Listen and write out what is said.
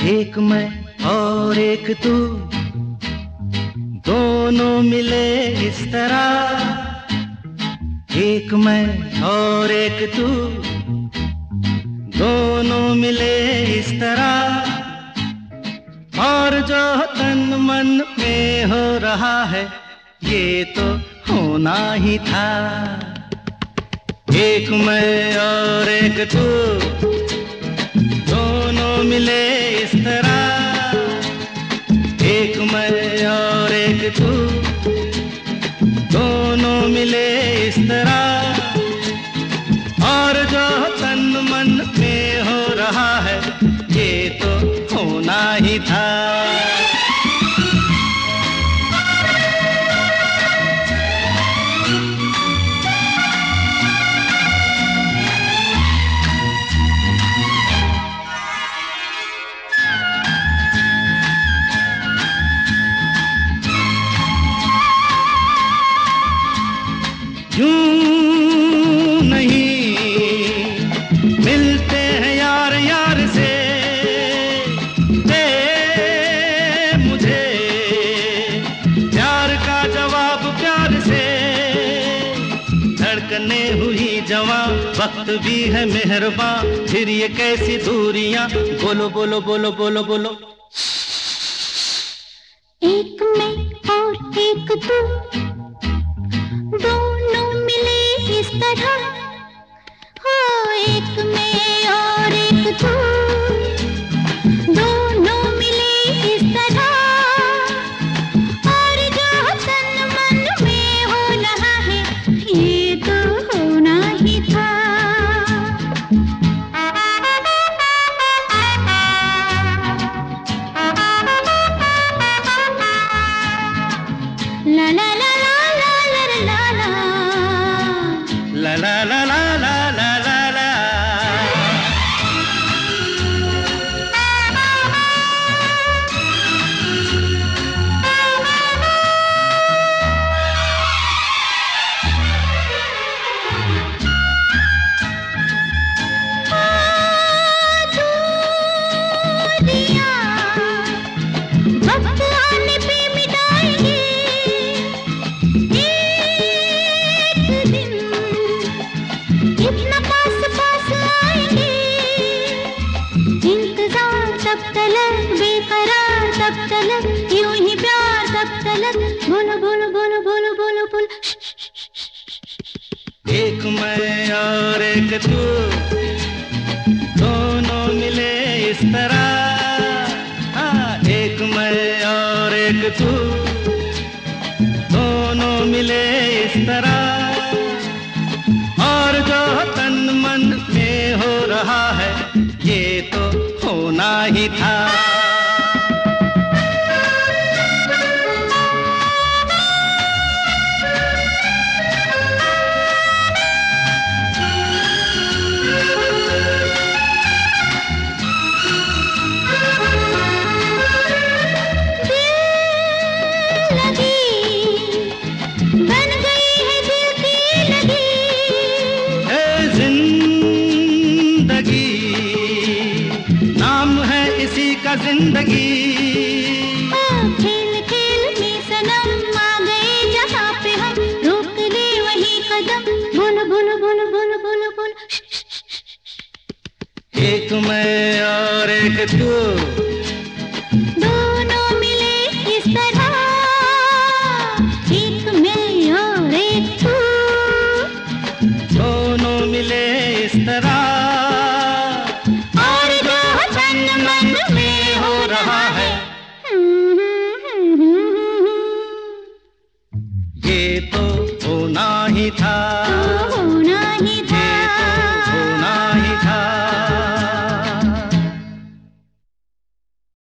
एक मैं और एक तू, दोनों मिले इस तरह। एक मैं और एक तू, दोनों मिले इस तरह। और जो तन मन में हो रहा है, ये तो होना ही था। एक मैं और एक तू, दोनों मिले इस तरह। एक मैं और एक तू, दोनों मिले इस तरह। और जो तन मन में हो रहा है, ये तो होना ही था। यूं नहीं मिलते हैं यार यार से, दे मुझे प्यार का जवाब प्यार से। धड़कने हुई जवां, वक्त भी है मेहरबान, फिर ये कैसी दूरियां। बोलो बोलो बोलो बोलो बोलो। एक मैं और एक तू, दोनों मिले इस तरह। हो एक मैं और एक तू, दोनों मिले इस तरह। और जो तन मन में हो रहा है, ये तो होना ही था। ला ला ला La la la la la la la la। वक्त आने पे मिटाएंगे एक दिन, इतना पास पास आएंगे। इंतजार तब तलक, बेकरार तब तलक, यूं ही प्यार तब तलक। बोलो बोलो बोलो बोलो बोलो बोलो। एक मैं और एक तू, दोनों मिले इस तरह। हाँ, एक मैं और एक तू, दोनों मिले इस तरह। और जो तन मन में हो रहा है, ये तो होना ही था। जिंदगी खेल खेल में सनम आ गए जहाँ पे हम, रोक ले वही कदम। बोलो बोलो बोलो बोलो बोलो बोलो। एक मैं और एक तू, दोनों मिले इस तरह। एक मैं और एक तू, दोनों मिले इस तरह। और जो तन मन में हो रहा है, ये तो होना ही था।